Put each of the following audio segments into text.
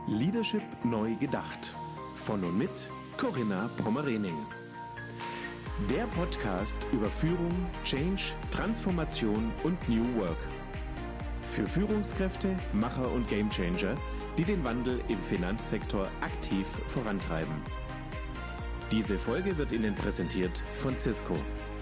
Leadership neu gedacht. Von und mit Corinna Pommerening. Der Podcast über Führung, Change, Transformation und New Work. Für Führungskräfte, Macher und Gamechanger, die den Wandel im Finanzsektor aktiv vorantreiben. Diese Folge wird Ihnen präsentiert von Cisco.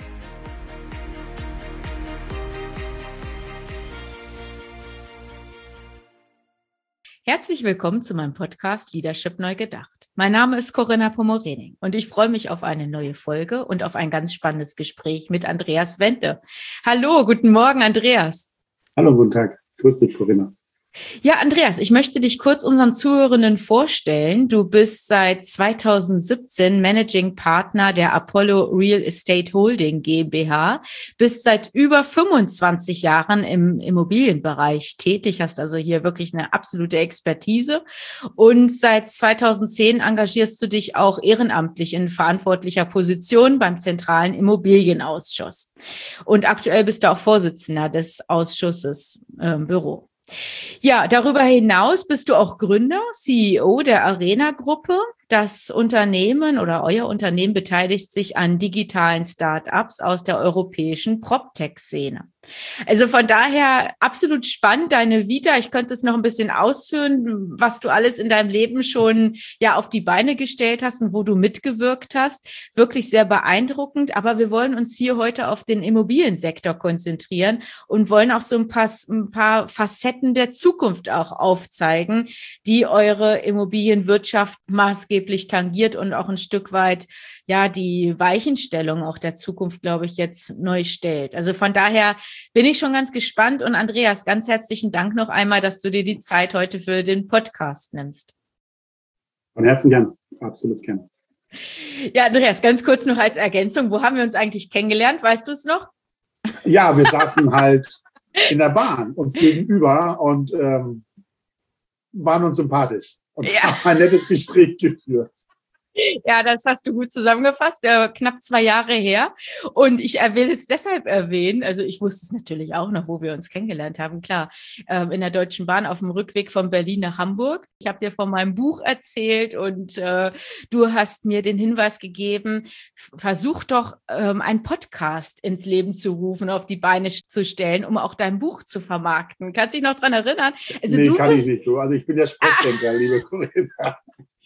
Herzlich willkommen zu meinem Podcast Leadership neu gedacht. Mein Name ist Corinna Pommerening und ich freue mich auf eine neue Folge und auf ein ganz spannendes Gespräch mit Andreas Wende. Hallo, guten Morgen, Andreas. Hallo, guten Tag. Grüß dich, Corinna. Ja, Andreas, ich möchte dich kurz unseren Zuhörenden vorstellen. Du bist seit 2017 Managing Partner der Apollo Real Estate Holding GmbH, bist seit über 25 Jahren im Immobilienbereich tätig, hast also hier wirklich eine absolute Expertise und seit 2010 engagierst du dich auch ehrenamtlich in verantwortlicher Position beim Zentralen Immobilienausschuss. Und aktuell bist du auch Vorsitzender des Ausschusses Büro. Ja, darüber hinaus bist du auch Gründer, CEO der Arena-Gruppe. Das Unternehmen oder euer Unternehmen beteiligt sich an digitalen Start-ups aus der europäischen PropTech-Szene. Also von daher absolut spannend, deine Vita. Ich könnte es noch ein bisschen ausführen, was du alles in deinem Leben schon auf die Beine gestellt hast und wo du mitgewirkt hast. Wirklich sehr beeindruckend. Aber wir wollen uns hier heute auf den Immobiliensektor konzentrieren und wollen auch so ein paar Facetten der Zukunft auch aufzeigen, die eure Immobilienwirtschaft maßgeblich tangiert und auch ein Stück weit die Weichenstellung auch der Zukunft, glaube ich, jetzt neu stellt. Also von daher bin ich schon ganz gespannt. Und Andreas, ganz herzlichen Dank noch einmal, dass du dir die Zeit heute für den Podcast nimmst. Von Herzen gern, absolut gern. Ja, Andreas, ganz kurz noch als Ergänzung. Wo haben wir uns eigentlich kennengelernt? Weißt du es noch? Ja, wir saßen halt in der Bahn uns gegenüber und waren uns sympathisch und haben ein nettes Gespräch geführt. Ja, das hast du gut zusammengefasst, knapp 2 Jahre her. Und ich will es deshalb erwähnen, also ich wusste es natürlich auch noch, wo wir uns kennengelernt haben, klar, in der Deutschen Bahn auf dem Rückweg von Berlin nach Hamburg. Ich habe dir von meinem Buch erzählt und du hast mir den Hinweis gegeben, versuch doch einen Podcast ins Leben zu rufen, auf die Beine zu stellen, um auch dein Buch zu vermarkten. Kannst du dich noch dran erinnern? Also nee, kann ich nicht so. Also ich bin der Sprechdenker, liebe Corinna.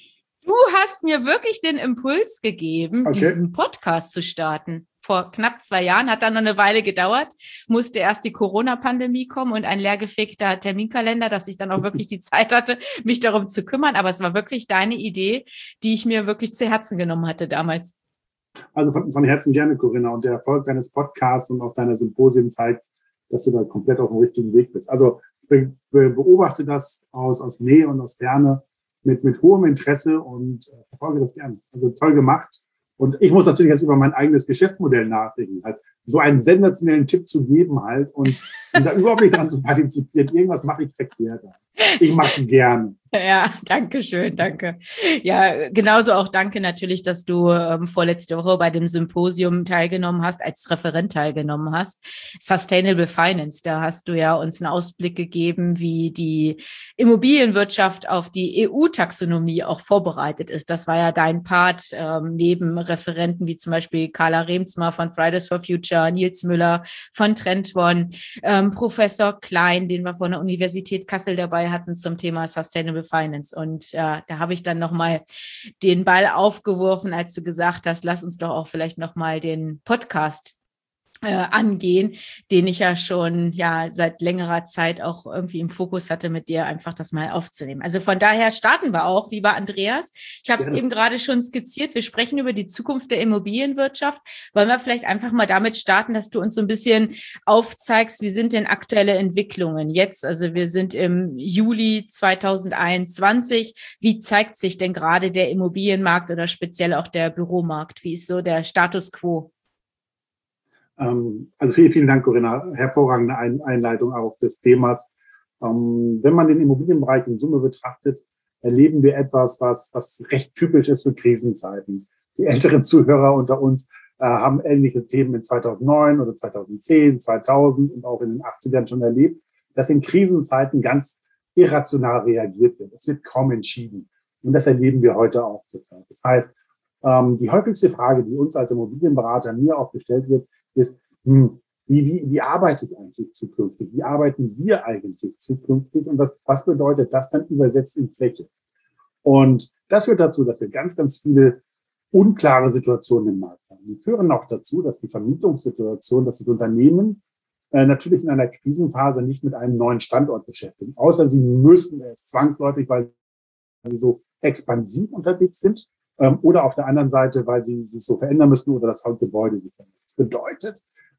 Du hast mir wirklich den Impuls gegeben, diesen Podcast zu starten. Vor knapp 2 Jahren, hat dann noch eine Weile gedauert, musste erst die Corona-Pandemie kommen und ein leergefegter Terminkalender, dass ich dann auch wirklich die Zeit hatte, mich darum zu kümmern. Aber es war wirklich deine Idee, die ich mir wirklich zu Herzen genommen hatte damals. Also von Herzen gerne, Corinna. Und der Erfolg deines Podcasts und auch deiner Symposien zeigt, dass du da komplett auf dem richtigen Weg bist. Also ich beobachte das aus Nähe und aus Ferne mit hohem Interesse und verfolge das gerne. Also toll gemacht. Und ich muss natürlich jetzt über mein eigenes Geschäftsmodell nachdenken. Halt so einen sensationellen Tipp zu geben halt und da überhaupt nicht dran zu partizipieren. Irgendwas mache ich verkehrt. Ich mache es gerne. Ja, danke schön, danke. Ja, genauso auch danke natürlich, dass du vorletzte Woche bei dem Symposium teilgenommen hast, als Referent teilgenommen hast. Sustainable Finance, da hast du ja uns einen Ausblick gegeben, wie die Immobilienwirtschaft auf die EU-Taxonomie auch vorbereitet ist. Das war ja dein Part, neben Referenten wie zum Beispiel Carla Remsmar von Fridays for Future, Nils Müller von Trend One, Professor Klein, den wir von der Universität Kassel dabei hatten zum Thema Sustainable Finance. Und da habe ich dann nochmal den Ball aufgeworfen, als du gesagt hast, lass uns doch auch vielleicht nochmal den Podcast angehen, den ich ja schon seit längerer Zeit auch irgendwie im Fokus hatte, mit dir einfach das mal aufzunehmen. Also von daher starten wir auch, lieber Andreas. Ich habe es eben gerade schon skizziert. Wir sprechen über die Zukunft der Immobilienwirtschaft. Wollen wir vielleicht einfach mal damit starten, dass du uns so ein bisschen aufzeigst, wie sind denn aktuelle Entwicklungen jetzt? Also wir sind im Juli 2021. Wie zeigt sich denn gerade der Immobilienmarkt oder speziell auch der Büromarkt? Wie ist so der Status quo? Also vielen Dank, Corinna. Hervorragende Einleitung auch des Themas. Wenn man den Immobilienbereich in Summe betrachtet, erleben wir etwas, was recht typisch ist für Krisenzeiten. Die älteren Zuhörer unter uns haben ähnliche Themen in 2009 oder 2010, 2000 und auch in den 80ern schon erlebt, dass in Krisenzeiten ganz irrational reagiert wird. Es wird kaum entschieden. Und das erleben wir heute auch zurzeit. Das heißt, die häufigste Frage, die uns als Immobilienberater mir auch gestellt wird, ist, wie arbeite ich eigentlich zukünftig? Wie arbeiten wir eigentlich zukünftig? Und was bedeutet das dann übersetzt in Fläche? Und das führt dazu, dass wir ganz, ganz viele unklare Situationen im Markt haben. Die führen auch dazu, dass die Vermietungssituation, dass das Unternehmen natürlich in einer Krisenphase nicht mit einem neuen Standort beschäftigen, außer sie müssen es zwangsläufig, weil sie so expansiv unterwegs sind, oder auf der anderen Seite, weil sie sich so verändern müssen oder das Gebäude sich verändert. Das bedeutet,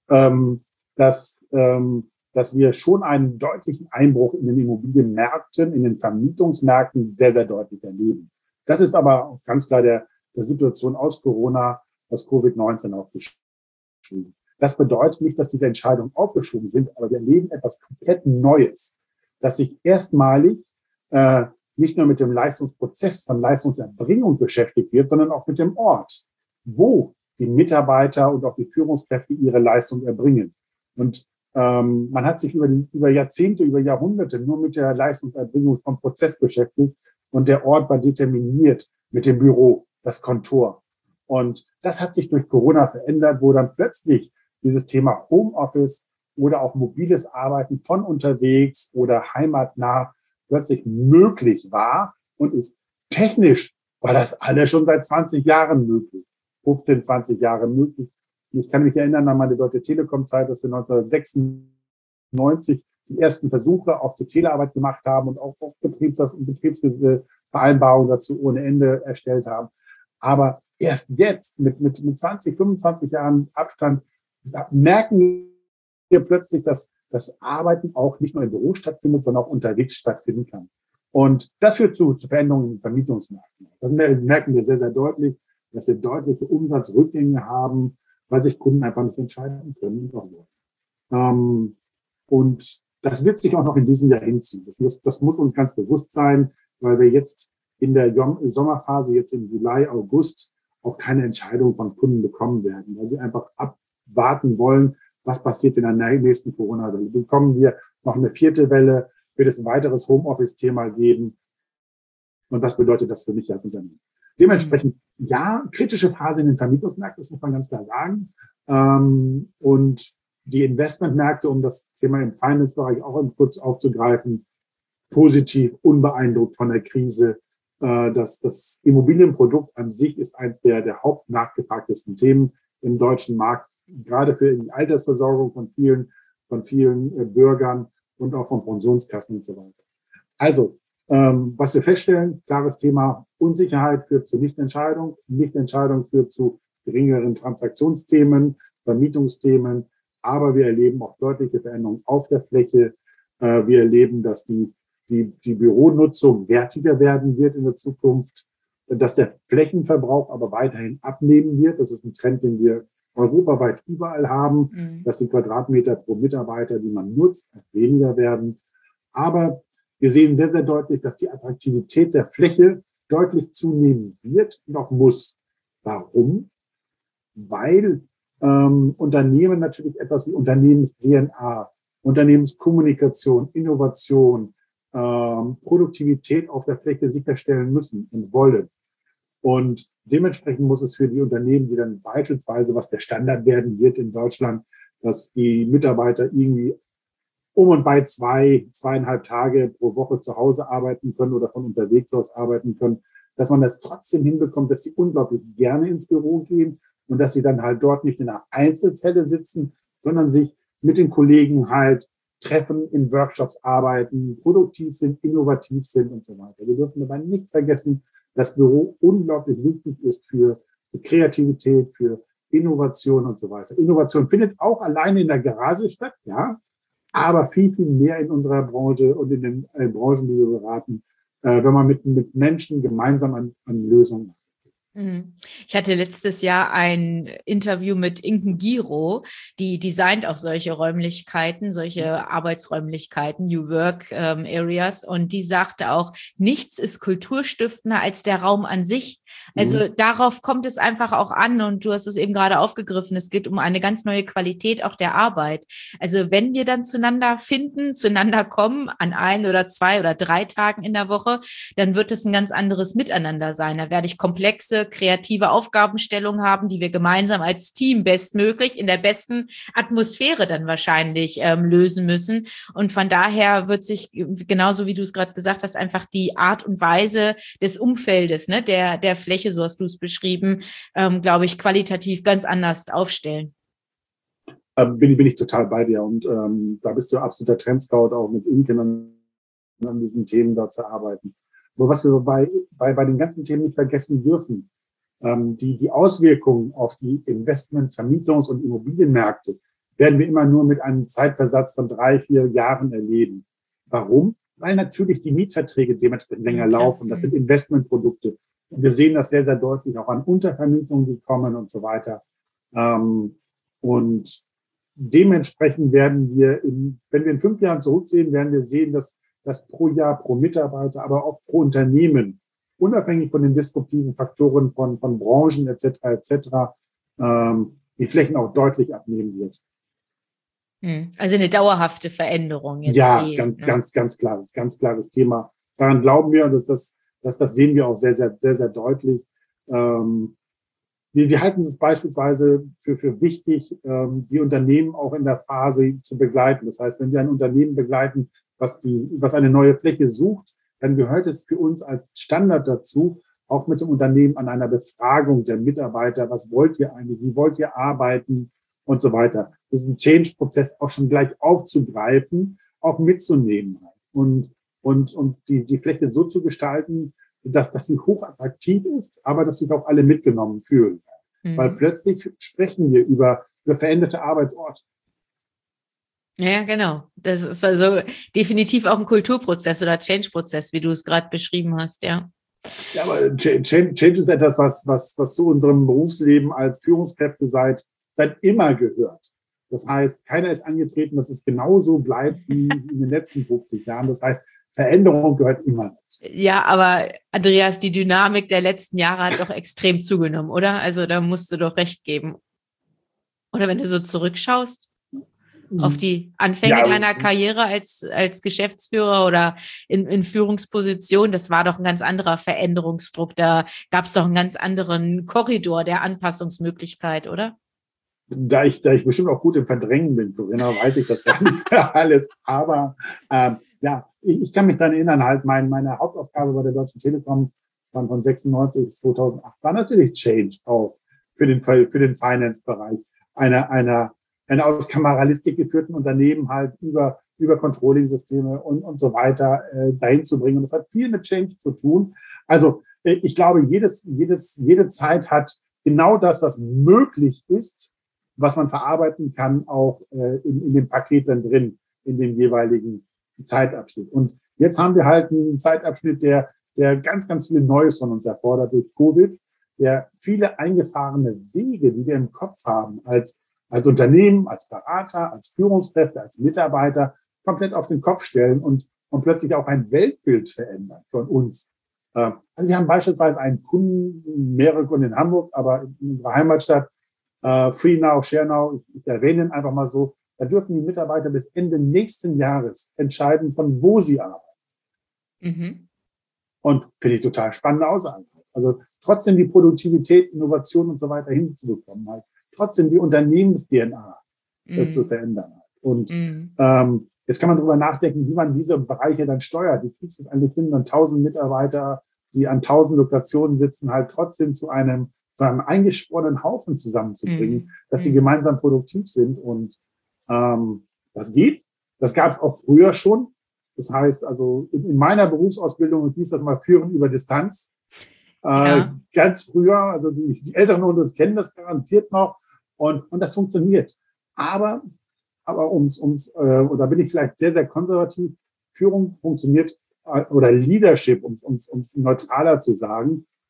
dass wir schon einen deutlichen Einbruch in den Immobilienmärkten, in den Vermietungsmärkten sehr, sehr deutlich erleben. Das ist aber auch ganz klar der Situation aus Corona, aus Covid-19 auch geschrieben. Das bedeutet nicht, dass diese Entscheidungen aufgeschoben sind, aber wir erleben etwas komplett Neues, dass sich erstmalig nicht nur mit dem Leistungsprozess von Leistungserbringung beschäftigt wird, sondern auch mit dem Ort, wo die Mitarbeiter und auch die Führungskräfte ihre Leistung erbringen. Und man hat sich über Jahrzehnte, über Jahrhunderte nur mit der Leistungserbringung vom Prozess beschäftigt und der Ort war determiniert mit dem Büro, das Kontor. Und das hat sich durch Corona verändert, wo dann plötzlich dieses Thema Homeoffice oder auch mobiles Arbeiten von unterwegs oder heimatnah plötzlich möglich war und ist. Technisch war das alles schon seit 20 Jahren möglich, 15, 20 Jahre möglich. Und ich kann mich erinnern an meine Deutsche Telekom-Zeit, dass wir 1996 die ersten Versuche auch zur Telearbeit gemacht haben und auch Betriebsvereinbarungen dazu ohne Ende erstellt haben. Aber erst jetzt mit 20, 25 Jahren Abstand merken wir plötzlich, dass das Arbeiten auch nicht nur im Büro stattfindet, sondern auch unterwegs stattfinden kann. Und das führt zu Veränderungen in den Vermietungsmärkten. Das merken wir sehr, sehr deutlich, dass wir deutliche Umsatzrückgänge haben, weil sich Kunden einfach nicht entscheiden können. Und das wird sich auch noch in diesem Jahr hinziehen. Das muss uns ganz bewusst sein, weil wir jetzt in der Sommerphase, jetzt im Juli, August, auch keine Entscheidung von Kunden bekommen werden, weil sie einfach abwarten wollen, was passiert in der nächsten Corona-Welle. Bekommen wir noch eine 4. Welle, wird es ein weiteres Homeoffice-Thema geben. Und was bedeutet das für mich als Unternehmen? Dementsprechend, ja, kritische Phase in den Vermietungsmärkten, das muss man ganz klar sagen. Und die Investmentmärkte, um das Thema im Finance-Bereich auch kurz aufzugreifen, positiv, unbeeindruckt von der Krise. Das Immobilienprodukt an sich ist eines der hauptnachgefragtesten Themen im deutschen Markt, gerade für die Altersversorgung von vielen Bürgern und auch von Pensionskassen und so weiter. Also, was wir feststellen, klares Thema, Unsicherheit führt zu Nichtentscheidung, Nichtentscheidung führt zu geringeren Transaktionsthemen, Vermietungsthemen, aber wir erleben auch deutliche Veränderungen auf der Fläche. Wir erleben, dass die Büronutzung wertiger werden wird in der Zukunft, dass der Flächenverbrauch aber weiterhin abnehmen wird. Das ist ein Trend, den wir europaweit überall haben, dass die Quadratmeter pro Mitarbeiter, die man nutzt, weniger werden. Aber wir sehen sehr, sehr deutlich, dass die Attraktivität der Fläche deutlich zunehmen wird und auch muss. Warum? Weil Unternehmen natürlich etwas wie Unternehmens-DNA, Unternehmenskommunikation, Innovation, Produktivität auf der Fläche sicherstellen müssen und wollen. Und dementsprechend muss es für die Unternehmen, die dann beispielsweise, was der Standard werden wird in Deutschland, dass die Mitarbeiter irgendwie um und bei 2,5 Tage pro Woche zu Hause arbeiten können oder von unterwegs aus arbeiten können, dass man das trotzdem hinbekommt, dass sie unglaublich gerne ins Büro gehen und dass sie dann halt dort nicht in einer Einzelzelle sitzen, sondern sich mit den Kollegen halt treffen, in Workshops arbeiten, produktiv sind, innovativ sind und so weiter. Wir dürfen dabei nicht vergessen, dass Büro unglaublich wichtig ist für Kreativität, für Innovation und so weiter. Innovation findet auch alleine in der Garage statt, ja, aber viel, viel mehr in unserer Branche und in den Branchen, die wir beraten, wenn man mit Menschen gemeinsam an Lösungen macht. Ich hatte letztes Jahr ein Interview mit Inken Giro, die designt auch solche Räumlichkeiten, solche Arbeitsräumlichkeiten, New Work Areas. Und die sagte auch, nichts ist kulturstiftender als der Raum an sich. Also darauf kommt es einfach auch an. Und du hast es eben gerade aufgegriffen. Es geht um eine ganz neue Qualität auch der Arbeit. Also wenn wir dann zueinander finden, zueinander kommen an 1 oder 2 oder 3 Tagen in der Woche, dann wird es ein ganz anderes Miteinander sein. Da werde ich komplexe kreative Aufgabenstellung haben, die wir gemeinsam als Team bestmöglich in der besten Atmosphäre dann wahrscheinlich lösen müssen. Und von daher wird sich, genauso wie du es gerade gesagt hast, einfach die Art und Weise des Umfeldes, ne, der Fläche, so hast du es beschrieben, glaube ich, qualitativ ganz anders aufstellen. Bin ich total bei dir. Und da bist du absoluter Trendscout, auch mit Inken an diesen Themen da zu arbeiten. Aber was wir bei den ganzen Themen nicht vergessen dürfen, die Auswirkungen auf die Investment-, Vermietungs- und Immobilienmärkte werden wir immer nur mit einem Zeitversatz von 3, 4 Jahren erleben. Warum? Weil natürlich die Mietverträge dementsprechend länger laufen. Das sind Investmentprodukte. Und wir sehen das sehr, sehr deutlich auch an Untervermietungen, die kommen und so weiter. Und dementsprechend werden wir, wenn wir in 5 Jahren zurücksehen, werden wir sehen, dass pro Jahr, pro Mitarbeiter, aber auch pro Unternehmen, unabhängig von den disruptiven Faktoren von Branchen etc., die Flächen auch deutlich abnehmen wird. Also eine dauerhafte Veränderung jetzt. Ja, ganz klares Thema. Daran glauben wir, und das sehen wir auch sehr, sehr, sehr, sehr deutlich. Wir halten es beispielsweise für wichtig, die Unternehmen auch in der Phase zu begleiten. Das heißt, wenn wir ein Unternehmen begleiten, was eine neue Fläche sucht, dann gehört es für uns als Standard dazu, auch mit dem Unternehmen an einer Befragung der Mitarbeiter, was wollt ihr eigentlich, wie wollt ihr arbeiten und so weiter. Diesen Change-Prozess auch schon gleich aufzugreifen, auch mitzunehmen und die Fläche so zu gestalten, dass sie hochattraktiv ist, aber dass sich auch alle mitgenommen fühlen. Weil plötzlich sprechen wir über veränderte Arbeitsorte. Ja, genau. Das ist also definitiv auch ein Kulturprozess oder Change-Prozess, wie du es gerade beschrieben hast, ja. Ja, aber Change ist etwas, was zu unserem Berufsleben als Führungskräfte seit immer gehört. Das heißt, keiner ist angetreten, dass es genauso bleibt wie in den letzten 50 Jahren. Das heißt, Veränderung gehört immer dazu. Ja, aber Andreas, die Dynamik der letzten Jahre hat doch extrem zugenommen, oder? Also da musst du doch recht geben. Oder wenn du so zurückschaust auf die Anfänge deiner Karriere als Geschäftsführer oder in Führungsposition, das war doch ein ganz anderer Veränderungsdruck. Da gab es doch einen ganz anderen Korridor der Anpassungsmöglichkeit, oder? Da ich bestimmt auch gut im Verdrängen bin, Corinna, weiß ich das gar nicht alles. Aber ich kann mich daran erinnern, halt meine Hauptaufgabe bei der Deutschen Telekom von 96 bis 2008 war natürlich Change auch für den Finance-Bereich. Eine aus Kameralistik geführten Unternehmen halt über Controlling-Systeme und so weiter dahin zu bringen. Und das hat viel mit Change zu tun. Also ich glaube, jede Zeit hat genau das, was möglich ist, was man verarbeiten kann, auch in dem Paket dann drin, in dem jeweiligen Zeitabschnitt. Und jetzt haben wir halt einen Zeitabschnitt, der ganz, ganz viel Neues von uns erfordert durch Covid, der viele eingefahrene Wege, die wir im Kopf haben, als Unternehmen, als Berater, als Führungskräfte, als Mitarbeiter, komplett auf den Kopf stellen und plötzlich auch ein Weltbild verändern von uns. Also wir haben beispielsweise einen Kunden, mehrere Kunden in Hamburg, aber in unserer Heimatstadt, FreeNow, ShareNow, ich erwähne ihn einfach mal so, da dürfen die Mitarbeiter bis Ende nächsten Jahres entscheiden, von wo sie arbeiten. Und finde ich total spannende Aussage. Also trotzdem die Produktivität, Innovation und so weiter hinzubekommen, halt. Trotzdem die Unternehmens-DNA zu verändern. Und jetzt kann man darüber nachdenken, wie man diese Bereiche dann steuert. Wie kriegst du es eigentlich hin, dann 1000 Mitarbeiter, die an 1000 Lokationen sitzen, halt trotzdem zu einem eingeschworenen Haufen zusammenzubringen, dass sie gemeinsam produktiv sind. Und das geht. Das gab es auch früher schon. Das heißt, also in meiner Berufsausbildung hieß das mal Führen über Distanz. Ganz früher, also die Älteren unter uns kennen das garantiert noch. Und das funktioniert. Aber da bin ich vielleicht sehr, sehr konservativ. Führung funktioniert, oder Leadership, um neutraler zu sagen,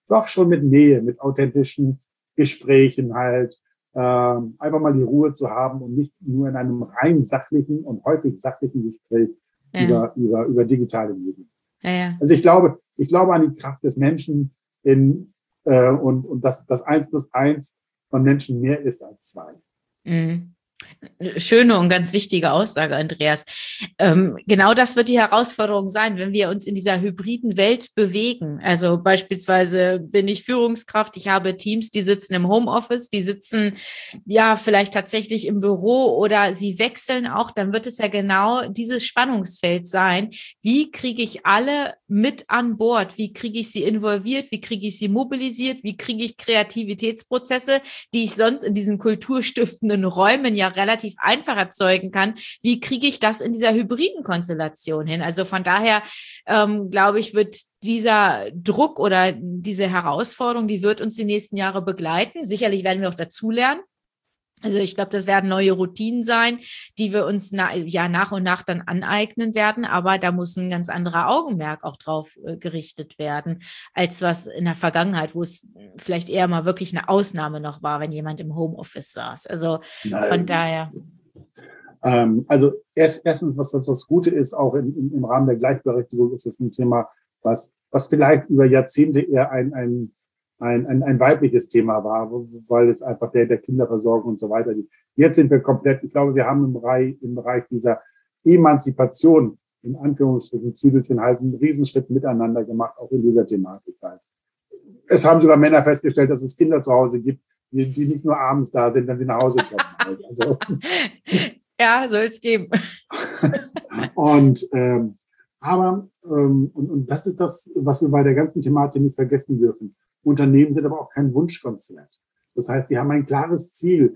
doch schon mit Nähe, mit authentischen Gesprächen halt, einfach mal die Ruhe zu haben und nicht nur in einem rein sachlichen und häufig sachlichen Gespräch über digitale Medien. Ja. Also ich glaube an die Kraft des Menschen und dass das 1+1 von Menschen mehr ist als 2. Mhm. Schöne und ganz wichtige Aussage, Andreas. Genau das wird die Herausforderung sein, wenn wir uns in dieser hybriden Welt bewegen. Also beispielsweise bin ich Führungskraft, ich habe Teams, die sitzen im Homeoffice, die sitzen ja vielleicht tatsächlich im Büro oder sie wechseln auch, dann wird es ja genau dieses Spannungsfeld sein. Wie kriege ich alle mit an Bord? Wie kriege ich sie involviert? Wie kriege ich sie mobilisiert? Wie kriege ich Kreativitätsprozesse, die ich sonst in diesen kulturstiftenden Räumen ja relativ einfach erzeugen kann? Wie kriege ich das in dieser hybriden Konstellation hin? Also von daher, glaube ich, wird dieser Druck oder diese Herausforderung, die wird uns die nächsten Jahre begleiten. Sicherlich werden wir auch dazulernen. Also ich glaube, das werden neue Routinen sein, die wir uns nach und nach dann aneignen werden. Aber da muss ein ganz anderer Augenmerk auch drauf gerichtet werden, als was in der Vergangenheit, wo es vielleicht eher mal wirklich eine Ausnahme noch war, wenn jemand im Homeoffice saß. Also von daher. Also erstens, was das Gute ist, auch im Rahmen der Gleichberechtigung ist es ein Thema, was vielleicht über Jahrzehnte eher ein weibliches Thema war, weil es einfach der Kinderversorgung und so weiter. Jetzt sind wir komplett, ich glaube, wir haben im Bereich dieser Emanzipation, in Anführungsstrichen, Zügelchen halt einen Riesenschritt miteinander gemacht, auch in dieser Thematik halt. Es haben sogar Männer festgestellt, dass es Kinder zu Hause gibt, die nicht nur abends da sind, wenn sie nach Hause kommen. Halt. Also. Ja, soll es geben. Und das ist das, was wir bei der ganzen Thematik nicht vergessen dürfen. Unternehmen sind aber auch kein Wunschkonzert. Das heißt, sie haben ein klares Ziel,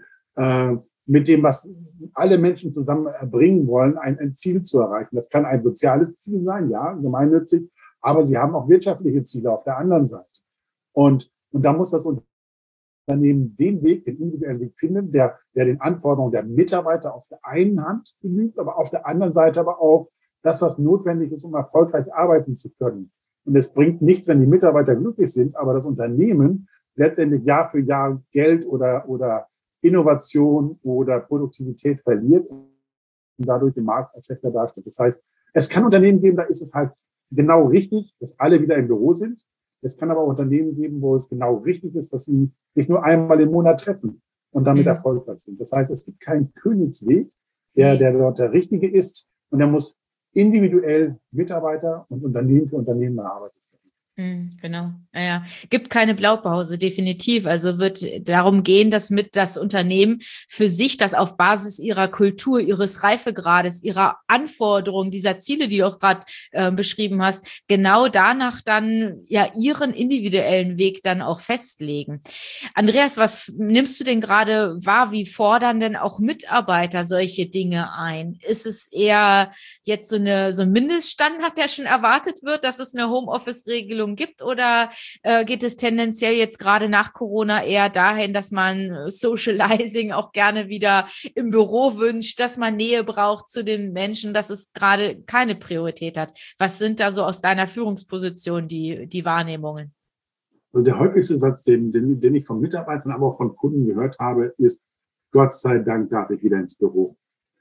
mit dem, was alle Menschen zusammen erbringen wollen, ein Ziel zu erreichen. Das kann ein soziales Ziel sein, ja, gemeinnützig, aber sie haben auch wirtschaftliche Ziele auf der anderen Seite. Und da muss das Unternehmen den individuellen Weg finden, der den Anforderungen der Mitarbeiter auf der einen Hand genügt, aber auf der anderen Seite aber auch das, was notwendig ist, um erfolgreich arbeiten zu können. Und es bringt nichts, wenn die Mitarbeiter glücklich sind, aber das Unternehmen letztendlich Jahr für Jahr Geld oder Innovation oder Produktivität verliert und dadurch den Markt als schlechter darstellt. Das heißt, es kann Unternehmen geben, da ist es halt genau richtig, dass alle wieder im Büro sind. Es kann aber auch Unternehmen geben, wo es genau richtig ist, dass sie sich nur einmal im Monat treffen und damit erfolgreich sind. Das heißt, es gibt keinen Königsweg, der dort der richtige ist, und der muss individuell Mitarbeiter und Unternehmen für Unternehmen erarbeitet werden. Genau. Ja. Gibt keine Blaupause, definitiv. Also wird darum gehen, dass das Unternehmen für sich, das auf Basis ihrer Kultur, ihres Reifegrades, ihrer Anforderungen, dieser Ziele, die du auch gerade beschrieben hast, genau danach dann ja ihren individuellen Weg dann auch festlegen. Andreas, was nimmst du denn gerade wahr? Wie fordern denn auch Mitarbeiter solche Dinge ein? Ist es eher jetzt so ein Mindeststandard, der schon erwartet wird, dass es eine Homeoffice-Regelung gibt, oder geht es tendenziell jetzt gerade nach Corona eher dahin, dass man Socializing auch gerne wieder im Büro wünscht, dass man Nähe braucht zu den Menschen, dass es gerade keine Priorität hat? Was sind da so aus deiner Führungsposition die Wahrnehmungen? Also der häufigste Satz, den ich von Mitarbeitern, aber auch von Kunden gehört habe, ist: Gott sei Dank darf ich wieder ins Büro.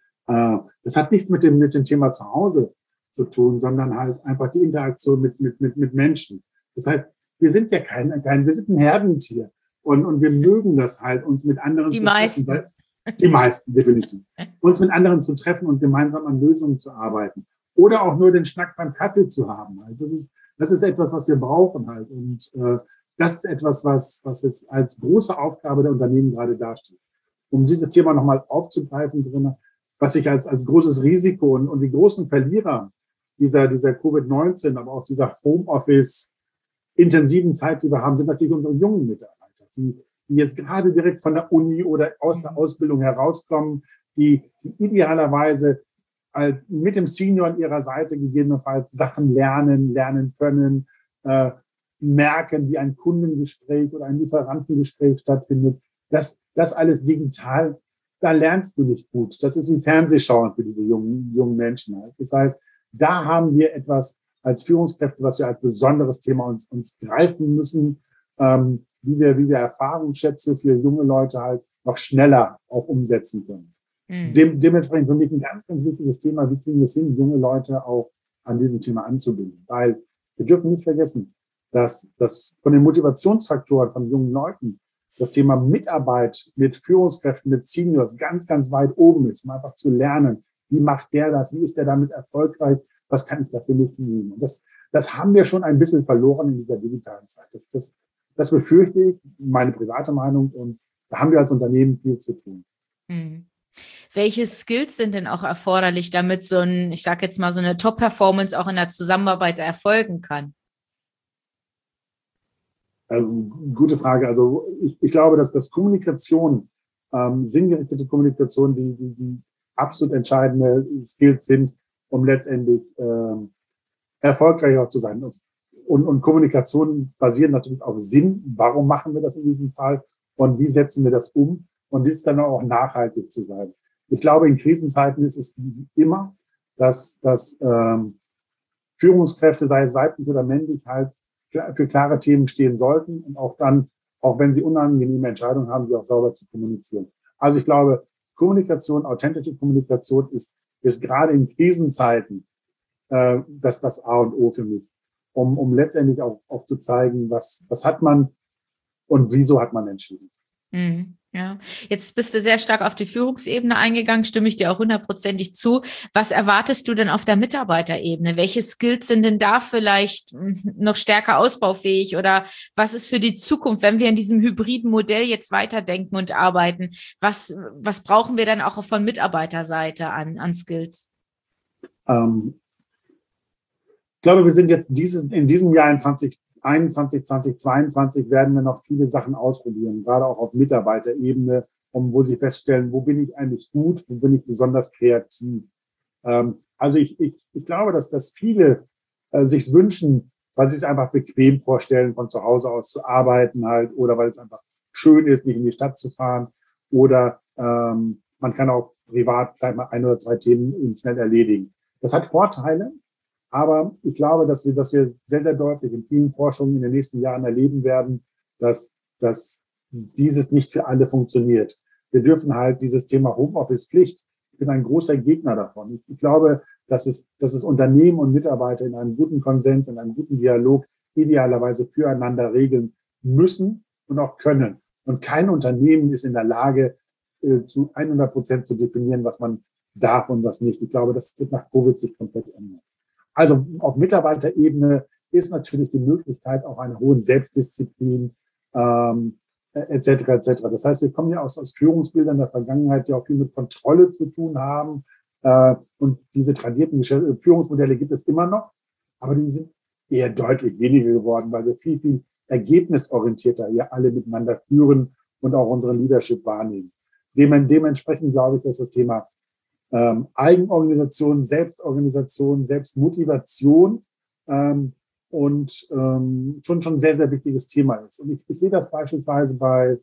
Das hat nichts mit dem Thema zu Hause zu tun, sondern halt einfach die Interaktion mit Menschen. Das heißt, wir sind ja wir sind ein Herdentier, und wir mögen das halt, uns mit anderen zu treffen. Die meisten, definitiv. Uns mit anderen zu treffen und gemeinsam an Lösungen zu arbeiten. Oder auch nur den Schnack beim Kaffee zu haben. Also das ist etwas, was wir brauchen halt. Und das ist etwas, was jetzt als große Aufgabe der Unternehmen gerade dasteht. Um dieses Thema nochmal aufzugreifen drin, was sich als großes Risiko und die großen Verlierer dieser Covid-19, aber auch dieser Homeoffice-intensiven Zeit, die wir haben, sind natürlich unsere jungen Mitarbeiter, die jetzt gerade direkt von der Uni oder aus der Ausbildung herauskommen, die idealerweise mit dem Senior an ihrer Seite gegebenenfalls Sachen lernen können, merken, wie ein Kundengespräch oder ein Lieferantengespräch stattfindet. Das alles digital, da lernst du nicht gut. Das ist wie Fernsehschauen für diese jungen Menschen halt. Das heißt, da haben wir etwas als Führungskräfte, was wir als besonderes Thema uns greifen müssen wie wir Erfahrungsschätze für junge Leute halt noch schneller auch umsetzen können. Dementsprechend für mich ein ganz, ganz wichtiges Thema, wie kriegen wir es hin, junge Leute auch an diesem Thema anzubinden. Weil wir dürfen nicht vergessen, dass von den Motivationsfaktoren von jungen Leuten das Thema Mitarbeit mit Führungskräften, mit Seniors ganz, ganz weit oben ist, um einfach zu lernen, wie macht der das, wie ist der damit erfolgreich, was kann ich dafür mitnehmen. Und das haben wir schon ein bisschen verloren in dieser digitalen Zeit. Das befürchte ich, meine private Meinung, und da haben wir als Unternehmen viel zu tun. Mhm. Welche Skills sind denn auch erforderlich, damit so ich sage jetzt mal, so eine Top-Performance auch in der Zusammenarbeit erfolgen kann? Gute Frage. Also ich glaube, dass das Kommunikation, sinngerichtete Kommunikation, die absolut entscheidende Skills sind, um letztendlich erfolgreich auch zu sein. Und Kommunikation basiert natürlich auf Sinn. Warum machen wir das in diesem Fall? Und wie setzen wir das um? Und dies dann auch nachhaltig zu sein. Ich glaube, in Krisenzeiten ist es immer, dass Führungskräfte, sei es weiblich oder männlich, halt für klare Themen stehen sollten und auch dann, auch wenn sie unangenehme Entscheidungen haben, die auch sauber zu kommunizieren. Also ich glaube, Kommunikation, authentische Kommunikation ist gerade in Krisenzeiten das A und O für mich, um letztendlich auch zu zeigen, was hat man und wieso hat man entschieden. Mhm. Ja, jetzt bist du sehr stark auf die Führungsebene eingegangen, stimme ich dir auch 100%ig zu. Was erwartest du denn auf der Mitarbeiterebene? Welche Skills sind denn da vielleicht noch stärker ausbaufähig oder was ist für die Zukunft, wenn wir in diesem hybriden Modell jetzt weiterdenken und arbeiten? Was brauchen wir dann auch von Mitarbeiterseite an Skills? Ich glaube, wir sind jetzt in diesem Jahr in 2021, 2022 werden wir noch viele Sachen ausprobieren, gerade auch auf Mitarbeiterebene, wo sie feststellen, wo bin ich eigentlich gut, wo bin ich besonders kreativ. Also ich glaube, dass viele sich wünschen, weil sie es einfach bequem vorstellen, von zu Hause aus zu arbeiten halt, oder weil es einfach schön ist, nicht in die Stadt zu fahren, oder man kann auch privat vielleicht mal 1 oder 2 Themen schnell erledigen. Das hat Vorteile. Aber ich glaube, dass wir sehr, sehr deutlich in vielen Forschungen in den nächsten Jahren erleben werden, dass dieses nicht für alle funktioniert. Wir dürfen halt dieses Thema Homeoffice-Pflicht, ich bin ein großer Gegner davon. Ich glaube, dass es Unternehmen und Mitarbeiter in einem guten Konsens, in einem guten Dialog idealerweise füreinander regeln müssen und auch können. Und kein Unternehmen ist in der Lage, zu 100% zu definieren, was man darf und was nicht. Ich glaube, das wird nach Covid sich komplett ändern. Also auf Mitarbeiterebene ist natürlich die Möglichkeit auch einer hohen Selbstdisziplin etc. etc. Das heißt, wir kommen ja aus Führungsbildern der Vergangenheit, die auch viel mit Kontrolle zu tun haben. Und diese tradierten Führungsmodelle gibt es immer noch, aber die sind eher deutlich weniger geworden, weil wir viel, viel ergebnisorientierter hier alle miteinander führen und auch unsere Leadership wahrnehmen. Dementsprechend glaube ich, dass das Thema Eigenorganisation, Selbstorganisation, Selbstmotivation und schon sehr, sehr wichtiges Thema ist. Und ich sehe das beispielsweise bei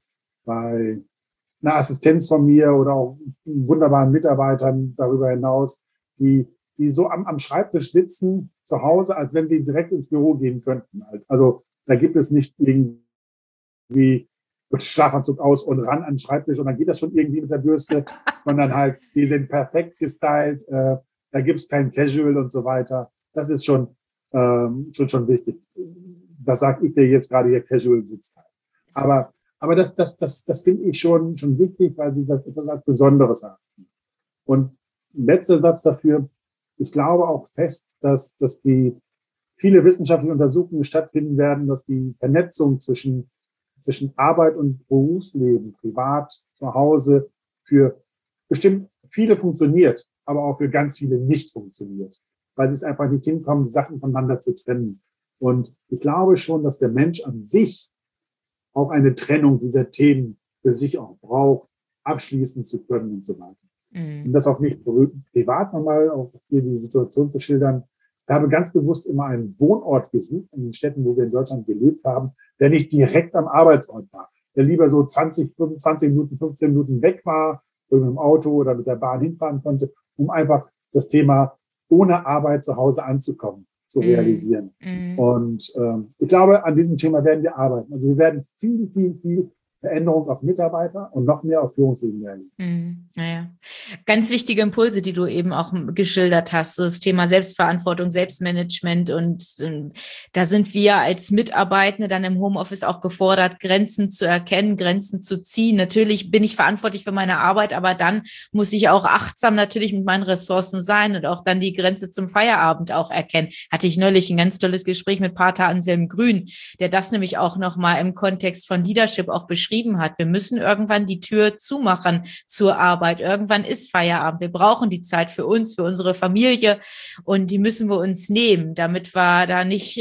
einer Assistenz von mir oder auch wunderbaren Mitarbeitern darüber hinaus, die so am Schreibtisch sitzen zu Hause, als wenn sie direkt ins Büro gehen könnten. Also da gibt es nicht irgendwie Schlafanzug aus und ran an den Schreibtisch und dann geht das schon irgendwie mit der Bürste, sondern halt, die sind perfekt gestylt, da gibt's kein Casual und so weiter. Das ist schon wichtig. Das sage ich dir jetzt gerade hier, Casual sitzt halt. Aber das finde ich schon wichtig, weil sie das etwas als Besonderes haben. Und letzter Satz dafür, ich glaube auch fest, dass die viele wissenschaftliche Untersuchungen stattfinden werden, dass die Vernetzung zwischen Arbeit und Berufsleben, privat, zu Hause, für bestimmt viele funktioniert, aber auch für ganz viele nicht funktioniert, weil sie es einfach nicht hinkommen, Sachen voneinander zu trennen. Und ich glaube schon, dass der Mensch an sich auch eine Trennung dieser Themen für sich auch braucht, abschließen zu können und so weiter. Um das auch nicht privat nochmal, auch hier die Situation zu schildern. Ich habe ganz bewusst immer einen Wohnort gesucht in den Städten, wo wir in Deutschland gelebt haben, der nicht direkt am Arbeitsort war, der lieber so 20, 25 Minuten, 15 Minuten weg war, wo ich mit dem Auto oder mit der Bahn hinfahren konnte, um einfach das Thema ohne Arbeit zu Hause anzukommen, zu realisieren. Und ich glaube, an diesem Thema werden wir arbeiten. Also wir werden viel Veränderung auf Mitarbeiter und noch mehr auf Führungsebene erleben. Naja. Ganz wichtige Impulse, die du eben auch geschildert hast, so das Thema Selbstverantwortung, Selbstmanagement, und da sind wir als Mitarbeitende dann im Homeoffice auch gefordert, Grenzen zu erkennen, Grenzen zu ziehen. Natürlich bin ich verantwortlich für meine Arbeit, aber dann muss ich auch achtsam natürlich mit meinen Ressourcen sein und auch dann die Grenze zum Feierabend auch erkennen. Hatte ich neulich ein ganz tolles Gespräch mit Pater Anselm Grün, der das nämlich auch nochmal im Kontext von Leadership auch beschrieben hat. Wir müssen irgendwann die Tür zumachen zur Arbeit. Irgendwann ist Feierabend. Wir brauchen die Zeit für uns, für unsere Familie, und die müssen wir uns nehmen, damit wir da nicht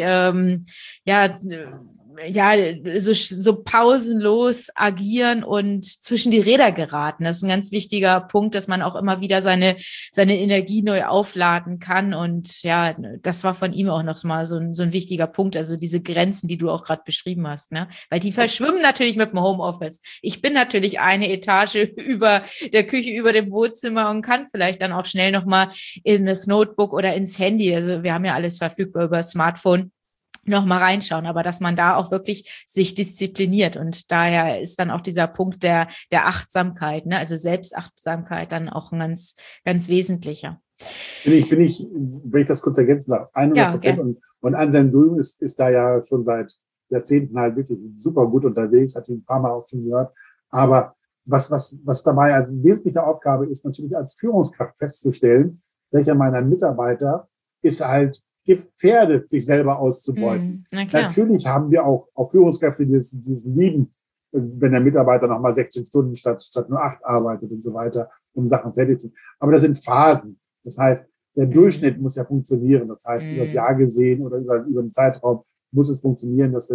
so pausenlos agieren und zwischen die Räder geraten. Das ist ein ganz wichtiger Punkt, dass man auch immer wieder seine Energie neu aufladen kann. Und ja, das war von ihm auch noch mal so ein wichtiger Punkt, also diese Grenzen, die du auch gerade beschrieben hast, ne? Weil die verschwimmen natürlich mit dem Homeoffice. Ich bin natürlich eine Etage über der Küche, über dem Wohnzimmer und kann vielleicht dann auch schnell noch mal in das Notebook oder ins Handy, also wir haben ja alles verfügbar über Smartphone, noch mal reinschauen, aber dass man da auch wirklich sich diszipliniert, und daher ist dann auch dieser Punkt der Achtsamkeit, ne? Also Selbstachtsamkeit dann auch ein ganz, ganz wesentlicher. Wenn ich das kurz ergänzen darf, 100%. Ja. Und Anselm Grün ist da ja schon seit Jahrzehnten halt wirklich super gut unterwegs, hat ihn ein paar Mal auch schon gehört. Aber was dabei als wesentliche Aufgabe ist, natürlich als Führungskraft festzustellen, welcher meiner Mitarbeiter ist halt gefährdet, sich selber auszubeuten. Natürlich haben wir auch Führungskräfte, die es lieben, wenn der Mitarbeiter nochmal 16 Stunden statt nur 8 arbeitet und so weiter, um Sachen fertig zu machen. Aber das sind Phasen. Das heißt, der Durchschnitt muss ja funktionieren. Das heißt, über das Jahr gesehen oder über den Zeitraum muss es funktionieren, dass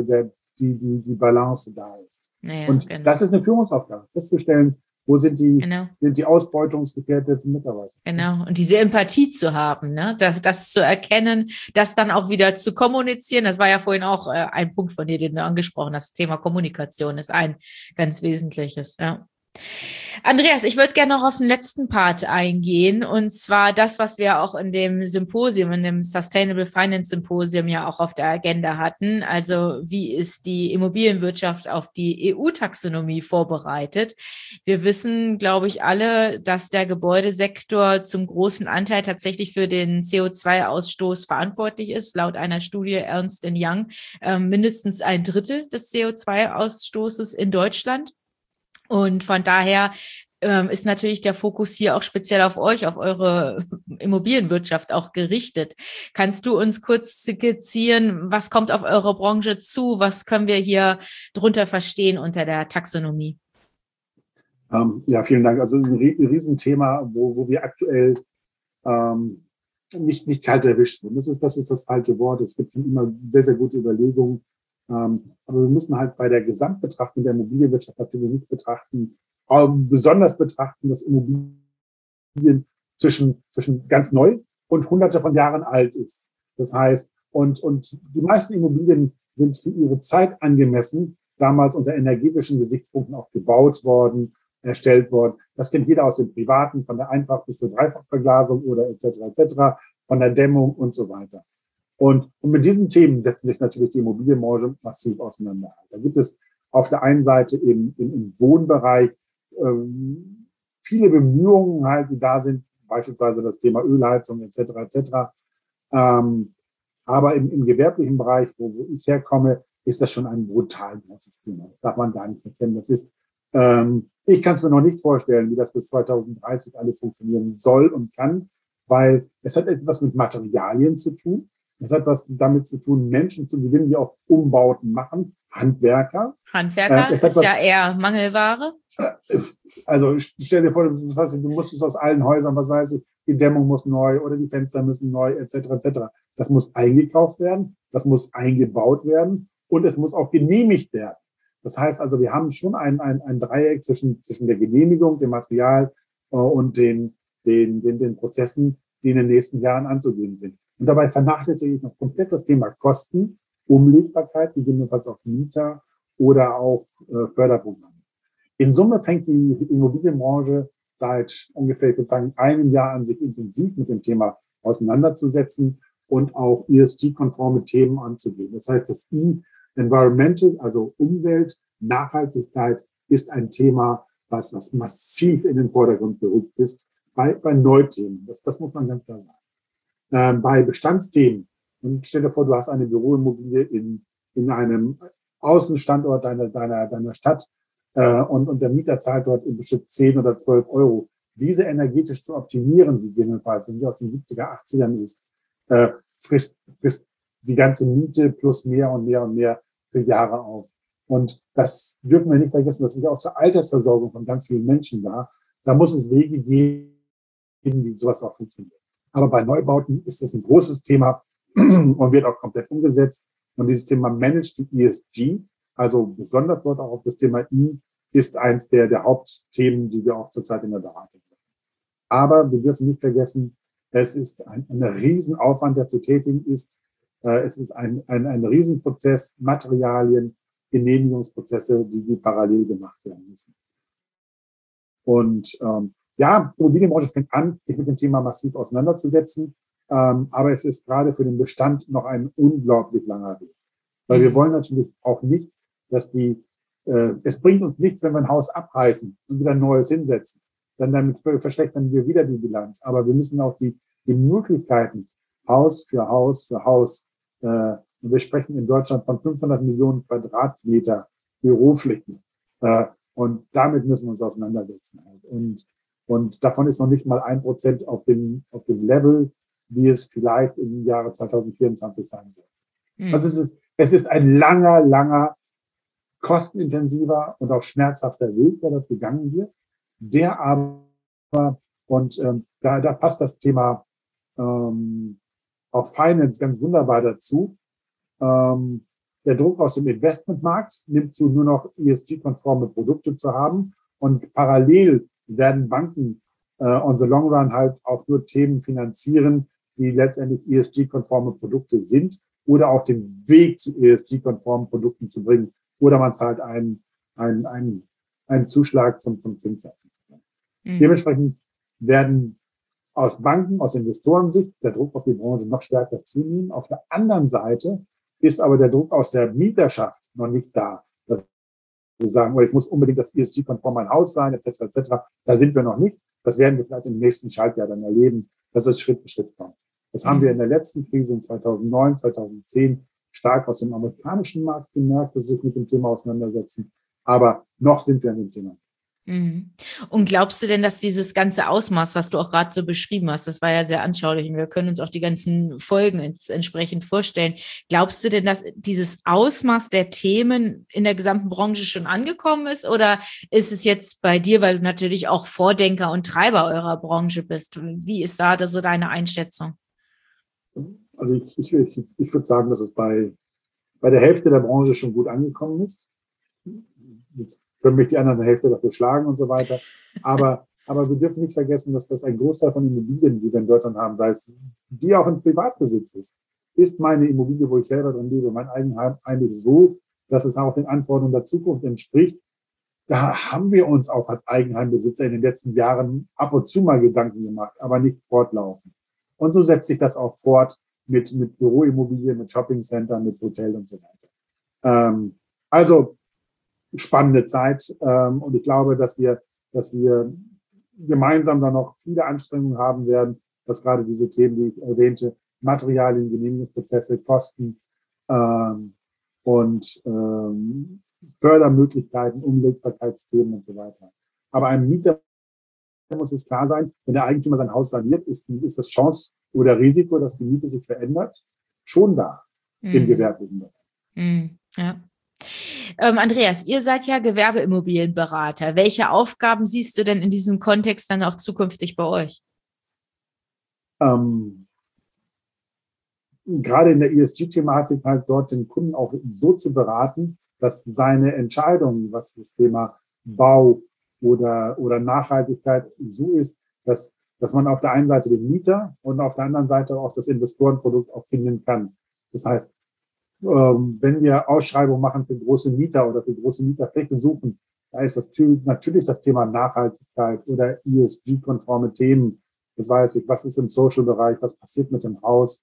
die Balance da ist. Und das ist eine Führungsaufgabe, festzustellen, wo sind die ausbeutungsgefährdeten Mitarbeiter? Genau. Und diese Empathie zu haben, ne? Das zu erkennen, das dann auch wieder zu kommunizieren. Das war ja vorhin auch ein Punkt von dir, den du angesprochen hast. Das Thema Kommunikation ist ein ganz wesentliches, ja. Andreas, ich würde gerne noch auf den letzten Part eingehen, und zwar das, was wir auch in dem Symposium, in dem Sustainable Finance Symposium ja auch auf der Agenda hatten. Also wie ist die Immobilienwirtschaft auf die EU-Taxonomie vorbereitet? Wir wissen, glaube ich, alle, dass der Gebäudesektor zum großen Anteil tatsächlich für den CO2-Ausstoß verantwortlich ist. Laut einer Studie Ernst & Young mindestens 1/3 des CO2-Ausstoßes in Deutschland. Und von daher ist natürlich der Fokus hier auch speziell auf euch, auf eure Immobilienwirtschaft auch gerichtet. Kannst du uns kurz skizzieren, was kommt auf eure Branche zu? Was können wir hier drunter verstehen unter der Taxonomie? Ja, vielen Dank. Also ein Riesenthema, wo wir aktuell nicht kalt erwischt sind. Das ist das falsche Wort. Es gibt schon immer sehr, sehr gute Überlegungen. Aber wir müssen halt bei der Gesamtbetrachtung der Immobilienwirtschaft natürlich nicht besonders betrachten, dass Immobilien zwischen ganz neu und hunderte von Jahren alt ist. Das heißt, und die meisten Immobilien sind für ihre Zeit angemessen, damals unter energetischen Gesichtspunkten auch gebaut worden, erstellt worden. Das kennt jeder aus dem Privaten, von der Einfach- bis zur Dreifachverglasung oder etc., von der Dämmung und so weiter. Und mit diesen Themen setzen sich natürlich die Immobilienbranche massiv auseinander. Da gibt es auf der einen Seite im Wohnbereich viele Bemühungen halt, die da sind, beispielsweise das Thema Ölheizung etc. Aber im gewerblichen Bereich, wo ich herkomme, ist das schon ein brutal großes Thema. Das darf man gar nicht erkennen. Das ist, ich kann es mir noch nicht vorstellen, wie das bis 2030 alles funktionieren soll und kann, weil es hat etwas mit Materialien zu tun. Es hat was damit zu tun, Menschen zu gewinnen, die auch Umbauten machen, Handwerker. Ist ja eher Mangelware. Also stell dir vor, das heißt, du musst es aus allen Häusern, was weiß ich, die Dämmung muss neu oder die Fenster müssen neu, etc. Das muss eingekauft werden, das muss eingebaut werden und es muss auch genehmigt werden. Das heißt also, wir haben schon ein Dreieck zwischen der Genehmigung, dem Material und den Prozessen, die in den nächsten Jahren anzugehen sind. Und dabei vernachlässige ich noch komplett das Thema Kosten, Umlegbarkeit, gegebenenfalls auf Mieter oder auch Förderprogramme. In Summe fängt die Immobilienbranche seit ungefähr, ich würde sagen, einem Jahr an, sich intensiv mit dem Thema auseinanderzusetzen. und auch ESG-konforme Themen anzugehen. Das heißt, das Environmental, also Umwelt, Nachhaltigkeit ist ein Thema, was massiv in den Vordergrund gerückt ist bei Neuthemen. Das muss man ganz klar sagen. Bei Bestandsthemen, und stell dir vor, du hast eine Büroimmobilie in einem Außenstandort deiner Stadt und der Mieter zahlt dort im Schnitt 10 oder 12 Euro. Diese energetisch zu optimieren, gegebenenfalls, wenn die aus den 70er, 80ern ist, frisst die ganze Miete plus mehr und mehr und mehr für Jahre auf. Und das dürfen wir nicht vergessen, das ist ja auch zur Altersversorgung von ganz vielen Menschen da. Da muss es Wege geben, wie sowas auch funktioniert. Aber bei Neubauten ist es ein großes Thema und wird auch komplett umgesetzt. Und dieses Thema Managed ESG, also besonders dort auch auf das Thema I, ist eins der Hauptthemen, die wir auch zurzeit in der Beratung haben. Aber wir dürfen nicht vergessen, es ist ein Riesenaufwand, der zu tätigen ist. Es ist ein Riesenprozess, Materialien, Genehmigungsprozesse, die parallel gemacht werden müssen. Und die Immobilienbranche fängt an, sich mit dem Thema massiv auseinanderzusetzen. Aber es ist gerade für den Bestand noch ein unglaublich langer Weg. Weil wir wollen natürlich auch nicht, dass es bringt uns nichts, wenn wir ein Haus abreißen und wieder ein neues hinsetzen. Dann damit verschlechtern wir wieder die Bilanz. Aber wir müssen auch die Möglichkeiten Haus für Haus für Haus, und wir sprechen in Deutschland von 500 Millionen Quadratmeter Büroflächen. Und damit müssen wir uns auseinandersetzen. Und davon ist noch nicht mal 1% auf dem Level, wie es vielleicht im Jahre 2024 sein wird. Also es ist ein langer, kostenintensiver und auch schmerzhafter Weg, der dort gegangen wird. Der aber, und da passt das Thema auch Finance ganz wunderbar dazu. Der Druck aus dem Investmentmarkt nimmt zu, nur noch ESG-konforme Produkte zu haben. Und parallel werden Banken on the long run halt auch nur Themen finanzieren, die letztendlich ESG-konforme Produkte sind oder auch den Weg zu ESG-konformen Produkten zu bringen. Oder man zahlt einen Zuschlag zum Zinssatz. Dementsprechend werden aus Banken, aus Investorensicht der Druck auf die Branche noch stärker zunehmen. Auf der anderen Seite ist aber der Druck aus der Mieterschaft noch nicht da. Dass sie sagen, oh, jetzt muss unbedingt das ESG-konform mein Haus sein, etc., etc. Da sind wir noch nicht. Das werden wir vielleicht im nächsten Schaltjahr dann erleben, dass es Schritt für Schritt kommt. Das haben wir in der letzten Krise in 2009, 2010 stark aus dem amerikanischen Markt gemerkt, dass sie sich mit dem Thema auseinandersetzen. Aber noch sind wir an dem Thema. Und glaubst du denn, dass dieses ganze Ausmaß, was du auch gerade so beschrieben hast, das war ja sehr anschaulich und wir können uns auch die ganzen Folgen entsprechend vorstellen. Glaubst du denn, dass dieses Ausmaß der Themen in der gesamten Branche schon angekommen ist oder ist es jetzt bei dir, weil du natürlich auch Vordenker und Treiber eurer Branche bist? Wie ist da so deine Einschätzung? Also ich würde sagen, dass es bei der Hälfte der Branche schon gut angekommen ist. Jetzt können mich die anderen Hälfte dafür schlagen und so weiter. Aber wir dürfen nicht vergessen, dass das ein Großteil von Immobilien, die wir in Deutschland haben, sei es die auch in Privatbesitz ist meine Immobilie, wo ich selber drin lebe, mein Eigenheim eigentlich so, dass es auch den Anforderungen der Zukunft entspricht. Da haben wir uns auch als Eigenheimbesitzer in den letzten Jahren ab und zu mal Gedanken gemacht, aber nicht fortlaufend. Und so setzt sich das auch fort mit Büroimmobilien, mit Shoppingcentern, mit Hotel und so weiter. Also spannende Zeit und ich glaube, dass wir gemeinsam dann noch viele Anstrengungen haben werden, dass gerade diese Themen, die ich erwähnte, Materialien, Genehmigungsprozesse, Kosten und Fördermöglichkeiten, Umlegbarkeitsthemen und so weiter. Aber einem Mieter muss es klar sein, wenn der Eigentümer sein Haus saniert, ist das Chance oder Risiko, dass die Miete sich verändert, schon da im gewerblichen Bereich. Ja. Andreas, ihr seid ja Gewerbeimmobilienberater. Welche Aufgaben siehst du denn in diesem Kontext dann auch zukünftig bei euch? Gerade in der ESG-Thematik halt dort den Kunden auch so zu beraten, dass seine Entscheidung, was das Thema Bau oder Nachhaltigkeit so ist, dass man auf der einen Seite den Mieter und auf der anderen Seite auch das Investorenprodukt auch finden kann. Das heißt, wenn wir Ausschreibungen machen für große Mieter oder für große Mieterflächen suchen, da ist das natürlich das Thema Nachhaltigkeit oder ESG-konforme Themen. Das weiß ich, was ist im Social-Bereich, was passiert mit dem Haus,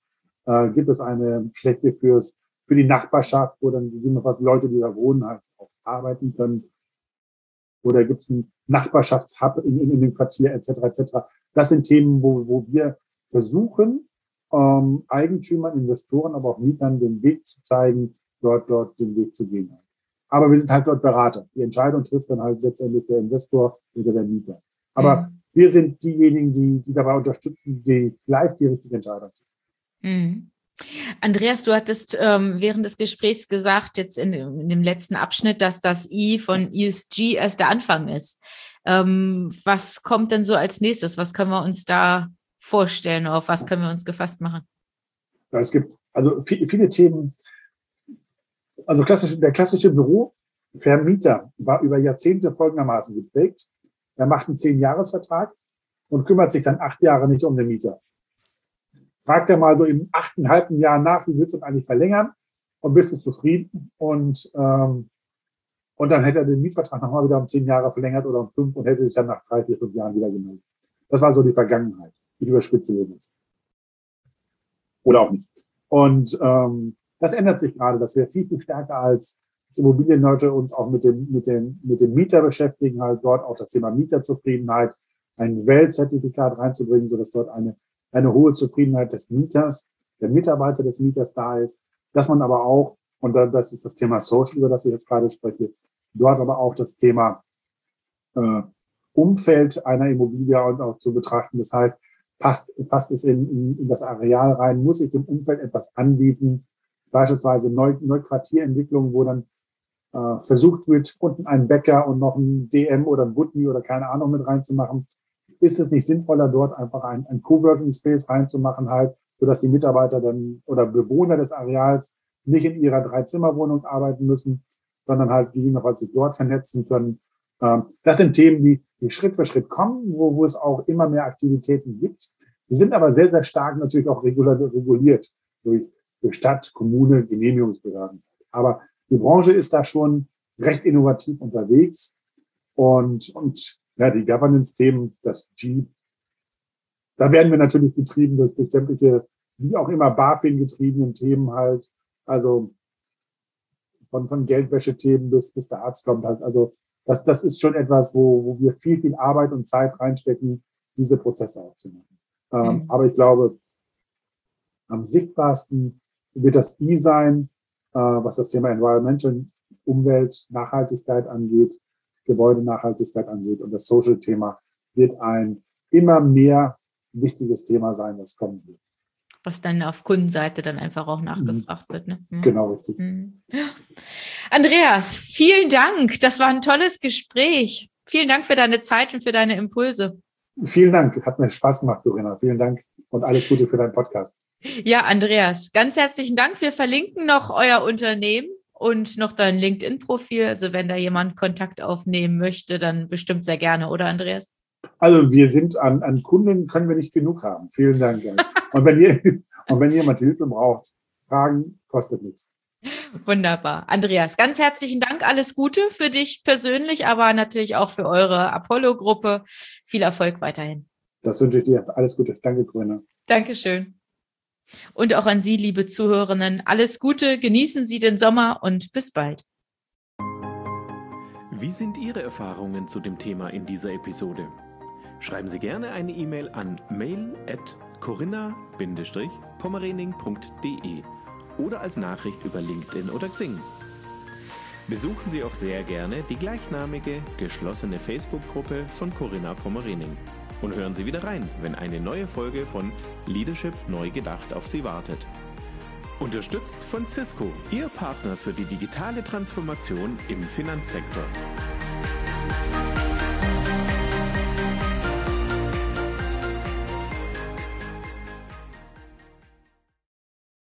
Gibt es eine Fläche für die Nachbarschaft, wo dann gegebenenfalls Leute, die da wohnen, halt auch arbeiten können? Oder gibt es einen Nachbarschaftshub in dem Quartier etc. etc. Das sind Themen, wo wir versuchen, Eigentümern, Investoren, aber auch Mietern den Weg zu zeigen, dort den Weg zu gehen. Aber wir sind halt dort Berater. Die Entscheidung trifft dann halt letztendlich der Investor oder der Mieter. Aber wir sind diejenigen, die dabei unterstützen, die gleich die richtige Entscheidung zu treffen. Andreas, du hattest während des Gesprächs gesagt, jetzt in dem letzten Abschnitt, dass das I von ESG erst der Anfang ist. Was kommt denn so als nächstes? Was können wir uns da vorstellen? Auf was können wir uns gefasst machen? Ja, es gibt also viele Themen. Also der klassische Bürovermieter war über Jahrzehnte folgendermaßen geprägt. Er macht einen 10-Jahres-Vertrag und kümmert sich dann 8 Jahre nicht um den Mieter. Fragt er mal so im 8,5 Jahr nach, wie willst du das eigentlich verlängern? Und bist du zufrieden? Und dann hätte er den Mietvertrag nochmal wieder um 10 Jahre verlängert oder um 5 und hätte sich dann nach 3, 4, 5 Jahren wieder gemeldet. Das war so die Vergangenheit, die überspitze ist. Oder auch nicht. Und das ändert sich gerade, dass wir viel, viel stärker als Immobilienleute uns auch mit dem Mieter beschäftigen, halt dort auch das Thema Mieterzufriedenheit, ein Weltzertifikat reinzubringen, sodass dort eine hohe Zufriedenheit des Mieters, der Mitarbeiter des Mieters da ist, dass man aber auch, und das ist das Thema Social, über das ich jetzt gerade spreche, dort aber auch das Thema Umfeld einer Immobilie auch zu betrachten. Das heißt, passt es in das Areal rein, muss ich dem Umfeld etwas anbieten, beispielsweise Neuquartierentwicklungen, wo dann versucht wird, unten einen Bäcker und noch ein DM oder ein Butni oder keine Ahnung mit reinzumachen. Ist es nicht sinnvoller, dort einfach ein Coworking Space reinzumachen, halt, sodass die Mitarbeiter dann oder Bewohner des Areals nicht in ihrer 3-Zimmer-Wohnung arbeiten müssen, sondern halt gegebenenfalls sich dort vernetzen können. Das sind Themen, die Schritt für Schritt kommen, wo es auch immer mehr Aktivitäten gibt. Die sind aber sehr, sehr stark natürlich auch reguliert durch Stadt, Kommune, Genehmigungsbehörden. Aber die Branche ist da schon recht innovativ unterwegs und ja, die Governance-Themen, das G, da werden wir natürlich getrieben durch sämtliche, wie auch immer BaFin getriebenen Themen halt, also von Geldwäsche-Themen bis der Arzt kommt halt, also das ist schon etwas, wo wir viel, viel Arbeit und Zeit reinstecken, diese Prozesse aufzumachen. Aber ich glaube, am sichtbarsten wird das I sein, was das Thema Environmental, Umwelt, Nachhaltigkeit angeht, Gebäudenachhaltigkeit angeht. Und das Social-Thema wird ein immer mehr wichtiges Thema sein, das kommen wird. Was dann auf Kundenseite dann einfach auch nachgefragt wird. Ne? Genau, richtig. Andreas, vielen Dank. Das war ein tolles Gespräch. Vielen Dank für deine Zeit und für deine Impulse. Vielen Dank. Hat mir Spaß gemacht, Corinna. Vielen Dank und alles Gute für deinen Podcast. Ja, Andreas, ganz herzlichen Dank. Wir verlinken noch euer Unternehmen und noch dein LinkedIn-Profil. Also wenn da jemand Kontakt aufnehmen möchte, dann bestimmt sehr gerne, oder Andreas? Also wir sind an Kunden, können wir nicht genug haben. Vielen Dank. Und wenn jemand Hilfe braucht, Fragen kostet nichts. Wunderbar. Andreas, ganz herzlichen Dank. Alles Gute für dich persönlich, aber natürlich auch für eure Apollo-Gruppe. Viel Erfolg weiterhin. Das wünsche ich dir. Alles Gute. Danke, Corinna. Dankeschön. Und auch an Sie, liebe Zuhörerinnen, alles Gute, genießen Sie den Sommer und bis bald. Wie sind Ihre Erfahrungen zu dem Thema in dieser Episode? Schreiben Sie gerne eine E-Mail an mail@corinna-pommerening.de oder als Nachricht über LinkedIn oder Xing. Besuchen Sie auch sehr gerne die gleichnamige, geschlossene Facebook-Gruppe von Corinna Pommerening. Und hören Sie wieder rein, wenn eine neue Folge von Leadership neu gedacht auf Sie wartet. Unterstützt von Cisco, Ihr Partner für die digitale Transformation im Finanzsektor.